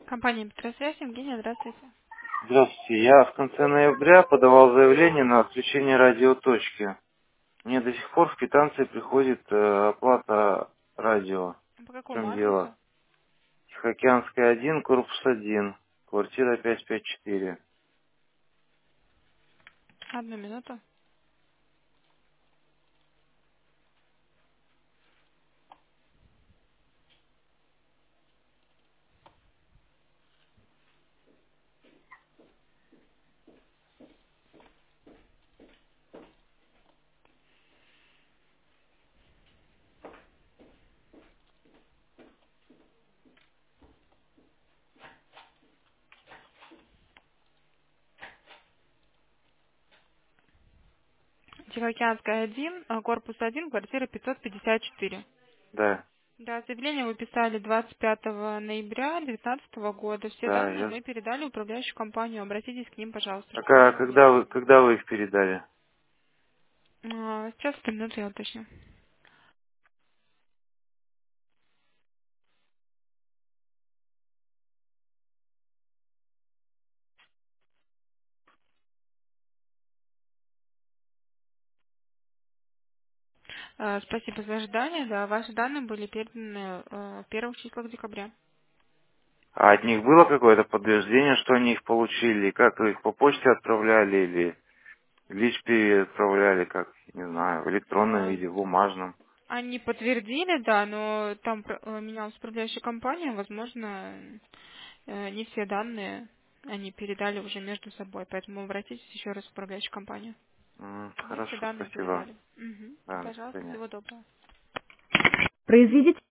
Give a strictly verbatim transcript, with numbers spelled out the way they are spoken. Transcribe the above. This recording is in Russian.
Компания Петросвязь, Евгения, здравствуйте. Здравствуйте. Я в конце ноября подавал заявление на отключение радиоточки. Мне до сих пор в квитанции приходит э, оплата радио. По В какому чем адресу? дело? Тихоокеанская один, корпус один, квартира пятьсот пятьдесят четыре. Одну минуту. Тихоокеанская один, а, корпус один, квартира пятьсот пятьдесят четыре. Да, Да, заявление вы писали двадцать пятого ноября две тысячи девятнадцатого года. Все да, данные я... мы передали в управляющую компанию. Обратитесь к ним, пожалуйста, А чтобы ка- они когда вы, изменили. когда вы их передали? А, Сейчас, одну минуту, я уточню. А, Спасибо за ожидание. Да, ваши данные были переданы э, в первых числах декабря. А от них было какое-то подтверждение, что они их получили? Как вы их по почте отправляли или лишь переотправляли, как, не знаю, в электронном А, виде, в бумажном? Они подтвердили, да, но там про- э, менялась управляющая компания, возможно, э, не все данные они передали уже между собой, поэтому обратитесь еще раз в управляющую компанию. М, Не все Хорошо, данные спасибо. передали. Мгм. Да, до Пожалуйста, свидания. всего доброго. Произведите